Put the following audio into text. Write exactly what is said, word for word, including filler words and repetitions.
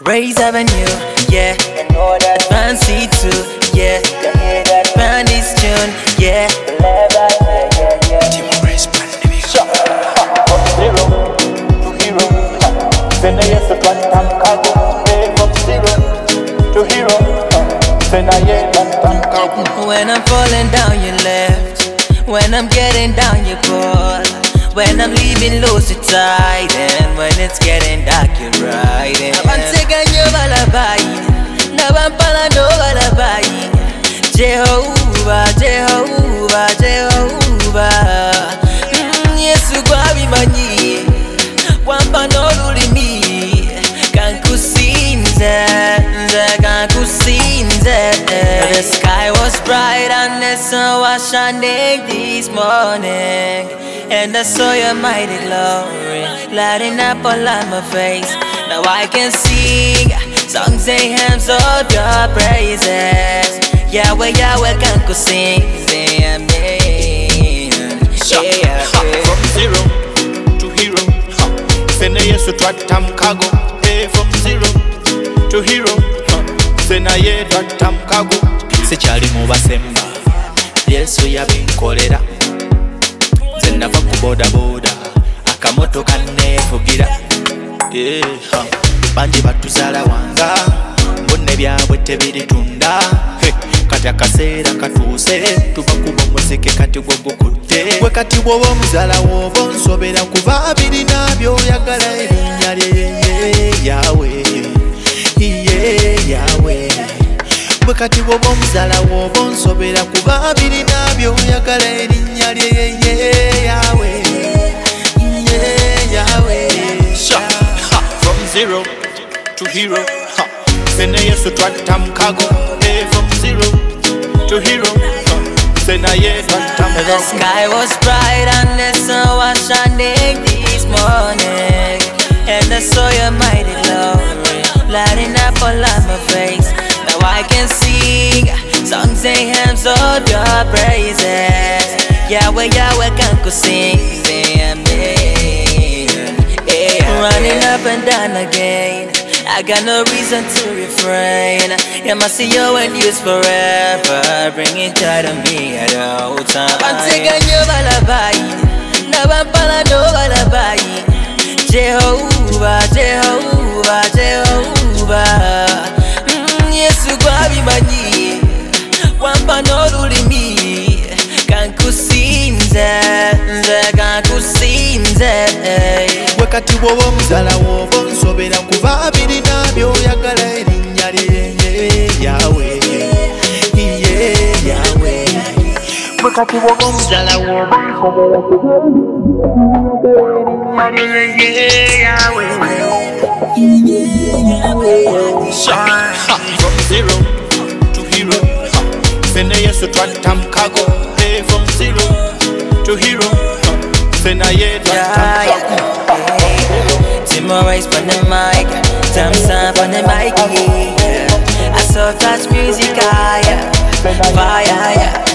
Raise Avenue, yeah. Fancy too, yeah. Find this tune, yeah. Timo Race Brand New. From zero to hero. Then I yes, one time cargo. From zero to hero. Then I yes, one time cargo. When I'm falling down, you left. When I'm getting down, you call. When I'm leaving loose, you're tight. And when it's getting dark, you're riding. I'm taking your lullaby. Now I'm falling over the bay. Jehovah, Jehovah, Jehovah. Mm, yes, you got me money. Wampa no lulimi. Kankusinze, kankusinze. The sky was bright and the sun was shining this morning. And I saw your mighty glory lighting up all on my face. Now I can sing songs and hymns of your praises. Yahweh, Yahweh, can't go sing, amen. Yeah, yeah. From zero to hero. Sena yesu twatam kago. Hey, from zero to hero. Sena ye twatam kago. Sekyali mu basemba Yesu yabinkolera. Nze nava ku boda boda akamoto kanneefugira. Yeah, bangi batuzaala wanga mbone byabwe tebiritunda. Hey, kati akaseera katuuse tubakuba muzike kati gwe gukutte. Gwe kati bw'oba omuzaala w'oba onsobera kuba birina by'oyagala erinnya lye yawe iye yawe. Gwe kati bw'oba omuzaala w'oba onsobera kuba birina by'oyagala erinnya lye yawe iye yawe. From zero to hero. Sena yesu twatam kago. Hey, from zero to hero. Sena ye twatam The kago. sky was bright and the sun was shining this morning. And I saw your mighty glory lighting up all on my face. Now I can sing songs and hymns of your praises. Yahweh, Yahweh, can't go sing, amen. Yeah. Running up and down again, I got no reason to refrain. Yeah, my see you and use forever, bringing joy to me at all time. I'm taking your lullaby, now I'm falling over the bay. Jehovah, Jehovah, Jehovah. Mm, yes, you got me money. Wampa no lulimi. Kankusinze, kankusinze. Gwe kati bw'oba omuzaala w'oba onsobera kuba birina by'oyagala erinnya lye yawe iye yawe. Gwe kati bw'oba omuzaala w'oba onsobera kuba birina erinnya lye yawe iye yawe. From zero to hero. Sena yesu twatam kago. Hey, from zero to hero. Sena ye twatam kago. Timo Race on the mic, Sam Sam on the mic, yeah. I saw touch music, ah, yeah. Fire, yeah.